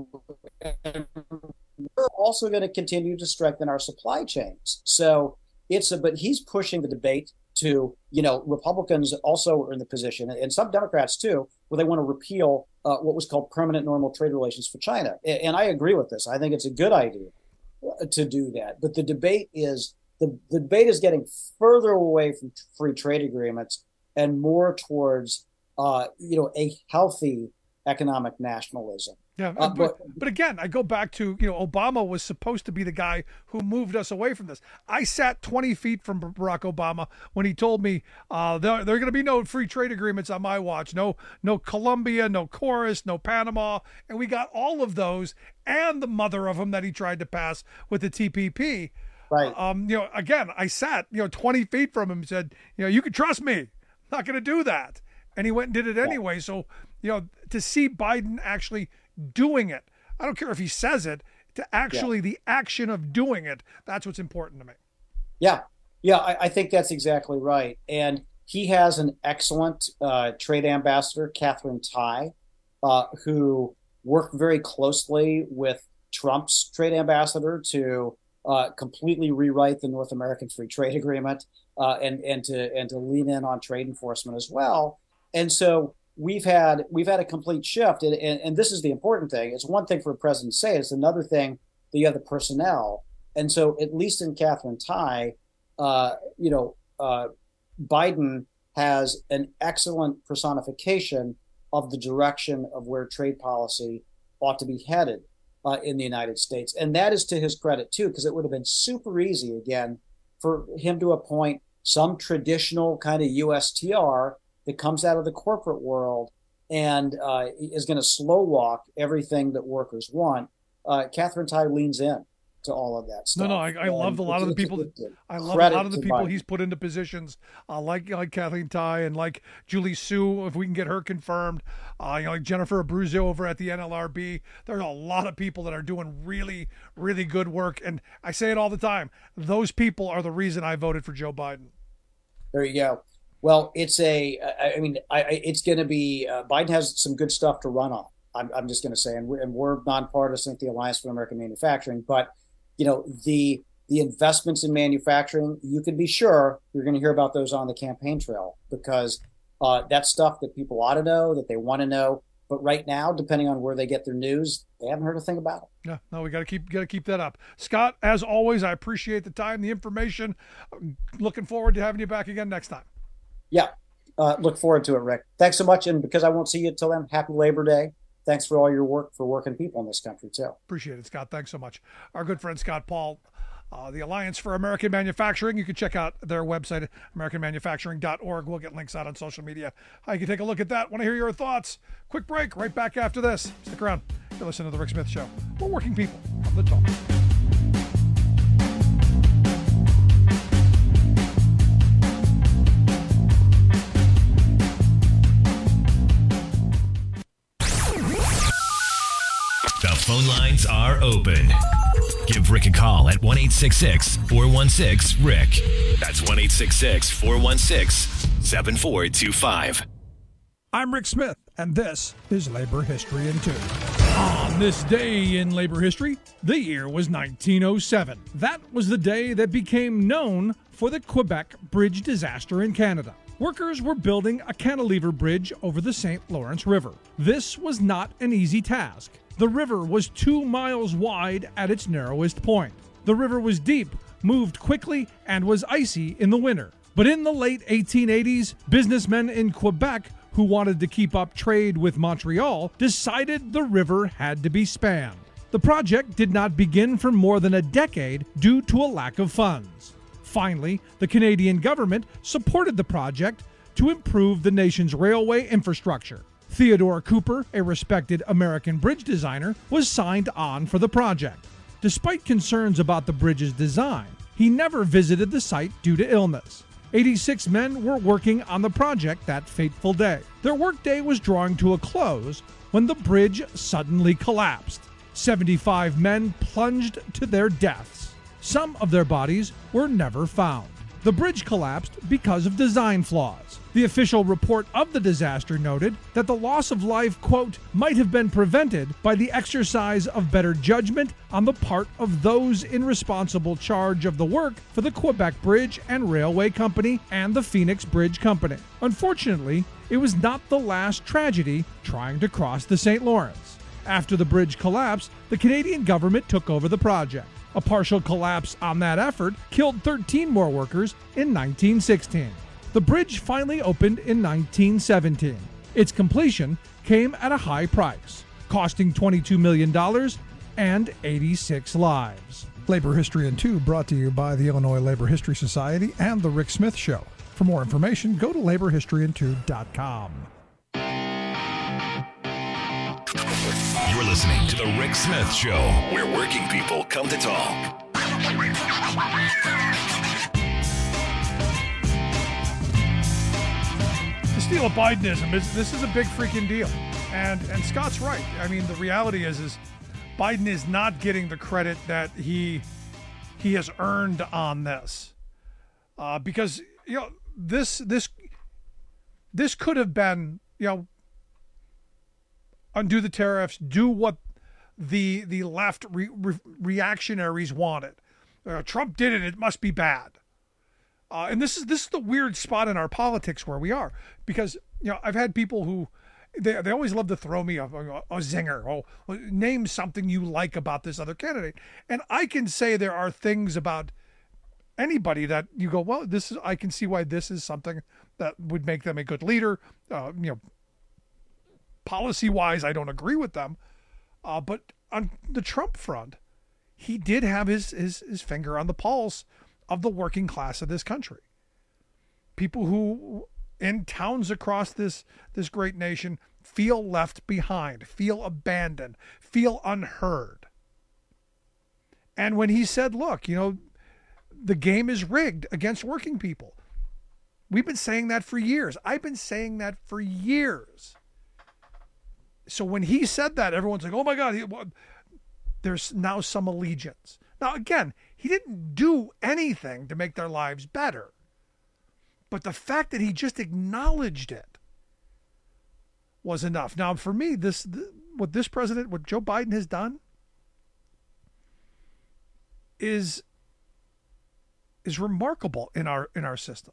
we're also going to continue to strengthen our supply chains. So it's a, but he's pushing the debate to, you know, Republicans also are in the position, and some Democrats too, where they want to repeal uh, what was called permanent normal trade relations for China. And, and I agree with this. I think it's a good idea to do that. But the debate is, the, the debate is getting further away from free trade agreements and more towards, uh, you know, a healthy economic nationalism. Yeah, uh, but, but but again, I go back to, you know, Obama was supposed to be the guy who moved us away from this. I sat twenty feet from Barack Obama when he told me uh, there, there are going to be no free trade agreements on my watch. No, no Colombia, no Chorus, no Panama. And we got all of those and the mother of them that he tried to pass with the T P P. Right. Um, you know, again, I sat, you know, twenty feet from him and said, you know, you can trust me. I'm not going to do that. And he went and did it anyway. So, you know, to see Biden actually doing it, I don't care if he says it, to actually yeah. the action of doing it, that's what's important to me. Yeah. Yeah, I, I think that's exactly right. And he has an excellent uh, trade ambassador, Katherine Tai, uh, who worked very closely with Trump's trade ambassador to uh, completely rewrite the North American Free Trade Agreement uh, and, and to and to lean in on trade enforcement as well. And so we've had we've had a complete shift, and, and, and this is the important thing. It's one thing for a president to say it, it's another thing that you have the personnel. And so at least in Katherine Tai, uh, you know, uh, Biden has an excellent personification of the direction of where trade policy ought to be headed uh, in the United States. And that is to his credit, too, because it would have been super easy, again, for him to appoint some traditional kind of U S T R that comes out of the corporate world and uh, is going to slow walk everything that workers want. Uh, Katherine Tai leans in to all of that stuff. No, no, I, I love a lot of the people. That, I love a lot of the people Biden. He's put into positions, uh, like like Kathleen Tai and like Julie Su. If we can get her confirmed, uh, you know, like Jennifer Abruzzo over at the N L R B. There's a lot of people that are doing really, really good work, and I say it all the time. Those people are the reason I voted for Joe Biden. There you go. Well, it's a. I mean, I, it's going to be. Uh, Biden has some good stuff to run on. I'm, I'm just going to say, and we're, and we're nonpartisan at the Alliance for American Manufacturing, but you know, the the investments in manufacturing, you can be sure you're going to hear about those on the campaign trail, because uh, that's stuff that people ought to know, that they want to know. But right now, depending on where they get their news, they haven't heard a thing about it. Yeah, no, we got to keep got to keep that up. Scott, as always, I appreciate the time, the information. Looking forward to having you back again next time. Yeah, uh, look forward to it, Rick. Thanks so much, and because I won't see you till then, happy Labor Day. Thanks for all your work for working people in this country, too. Appreciate it, Scott. Thanks so much. Our good friend Scott Paul, uh, the Alliance for American Manufacturing. You can check out their website, american manufacturing dot org. We'll get links out on social media. You can take a look at that. Want to hear your thoughts? Quick break. Right back after this. Stick around. You're listening to The Rick Smith Show. We're working people on the talk. Phone lines are open. Give Rick a call at one eight six six, four one six, R I C K. That's one eight six six, four one six, seven four two five. I'm Rick Smith, and this is Labor History in Two. On this day in labor history, the year was nineteen oh seven. That was the day that became known for the Quebec Bridge disaster in Canada. Workers were building a cantilever bridge over the Saint Lawrence River. This was not an easy task. The river was two miles wide at its narrowest point. The river was deep, moved quickly, and was icy in the winter. But in the late eighteen eighties, businessmen in Quebec who wanted to keep up trade with Montreal decided the river had to be spanned. The project did not begin for more than a decade due to a lack of funds. Finally, the Canadian government supported the project to improve the nation's railway infrastructure. Theodore Cooper, a respected American bridge designer, was signed on for the project. Despite concerns about the bridge's design, he never visited the site due to illness. eighty-six men were working on the project that fateful day. Their workday was drawing to a close when the bridge suddenly collapsed. seventy-five men plunged to their deaths. Some of their bodies were never found. The bridge collapsed because of design flaws. The official report of the disaster noted that the loss of life, quote, might have been prevented by the exercise of better judgment on the part of those in responsible charge of the work for the Quebec Bridge and Railway Company and the Phoenix Bridge Company. Unfortunately, it was not the last tragedy trying to cross the Saint Lawrence. After the bridge collapsed, the Canadian government took over the project. A partial collapse on that effort killed thirteen more workers in nineteen sixteen. The bridge finally opened in nineteen seventeen. Its completion came at a high price, costing twenty-two million dollars and eighty-six lives. Labor History in Two brought to you by the Illinois Labor History Society and The Rick Smith Show. For more information, go to labor history in two dot com. You're listening to The Rick Smith Show, where working people come to talk. To steal a Bidenism, is, this is a big freaking deal. And and Scott's right. I mean, the reality is, is Biden is not getting the credit that he he has earned on this. Uh, because, you know, this this this could have been, you know, undo the tariffs, do what the the left re, re, reactionaries wanted. Uh, Trump did it; it must be bad. Uh, and this is this is the weird spot in our politics where we are, because you know I've had people who they they always love to throw me a, a, a zinger. Oh, name something you like about this other candidate, and I can say there are things about anybody that you go, well, this is I can see why this is something that would make them a good leader. Uh, you know. Policy-wise, I don't agree with them, uh, but on the Trump front, he did have his, his his finger on the pulse of the working class of this country. People who, in towns across this this great nation, feel left behind, feel abandoned, feel unheard. And when he said, look, you know, the game is rigged against working people, we've been saying that for years. I've been saying that for years. So when he said that, everyone's like, oh my God, he, well, there's now some allegiance. Now, again, he didn't do anything to make their lives better. But the fact that he just acknowledged it was enough. Now, for me, this, this what this president, what Joe Biden has done is, is remarkable in our in our system.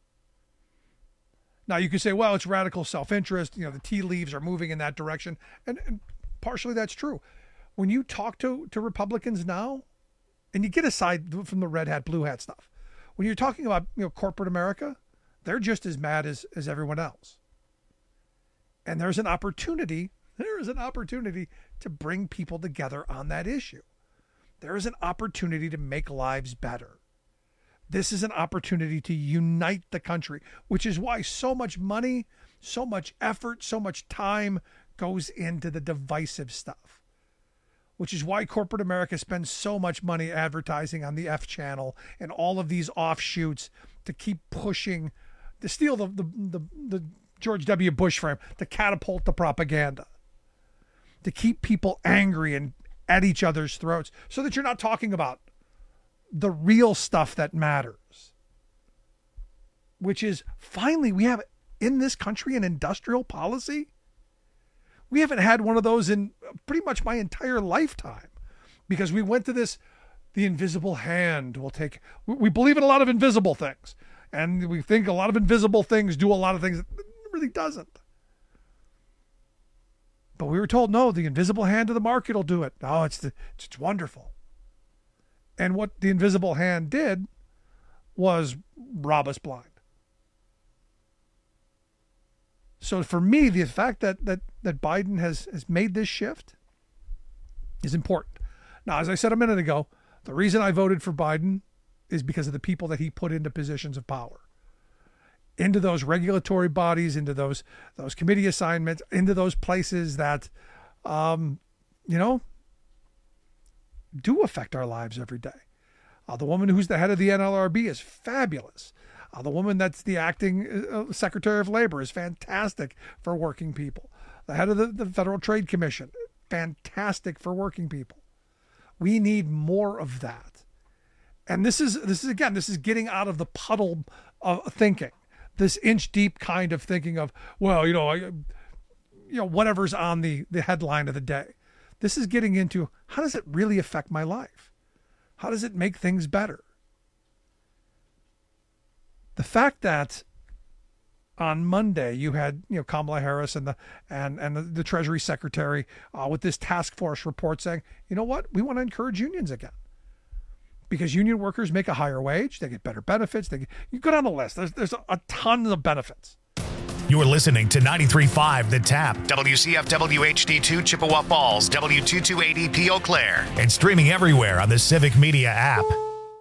Now, you could say, well, it's radical self-interest. You know, the tea leaves are moving in that direction. And, and partially that's true. When you talk to, to Republicans now, and you get aside from the red hat, blue hat stuff, when you're talking about, you know, corporate America, they're just as mad as, as everyone else. And there's an opportunity, there is an opportunity to bring people together on that issue. There is an opportunity to make lives better. This is an opportunity to unite the country, which is why so much money, so much effort, so much time goes into the divisive stuff, which is why corporate America spends so much money advertising on the F channel and all of these offshoots to keep pushing, to steal the, the, the, the George W. Bush frame, to catapult the propaganda, to keep people angry and at each other's throats so that you're not talking about the real stuff that matters, which is finally we have in this country an industrial policy. We haven't had one of those in pretty much my entire lifetime, because we went to this, the invisible hand will take, we believe in a lot of invisible things, and we think a lot of invisible things do a lot of things. It really doesn't. But we were told, no, the invisible hand of the market will do it. No, it's the, it's, it's wonderful. And what the invisible hand did was rob us blind. So for me, the fact that that that Biden has, has made this shift is important. Now, as I said a minute ago, the reason I voted for Biden is because of the people that he put into positions of power, into those regulatory bodies, into those those committee assignments, into those places that, um, you know, do affect our lives every day. Uh, the woman who's the head of the N L R B is fabulous. Uh, the woman that's the acting uh, Secretary of Labor is fantastic for working people. The head of the, the Federal Trade Commission, fantastic for working people. We need more of that. And this is, this is again, this is getting out of the puddle of thinking, this inch deep kind of thinking of, well, you know, I, you know, whatever's on the, the headline of the day. This is getting into, how does it really affect my life? How does it make things better? The fact that on Monday you had, you know, Kamala Harris and the and and the, the Treasury Secretary uh, with this task force report saying, you know what, we want to encourage unions again because union workers make a higher wage, they get better benefits. They get, you go down the list. There's there's a, a ton of benefits. You're listening to ninety-three point five The Tap, W C F W H D two Chippewa Falls, W two two eight zero P Eau Claire, and streaming everywhere on the Civic Media app.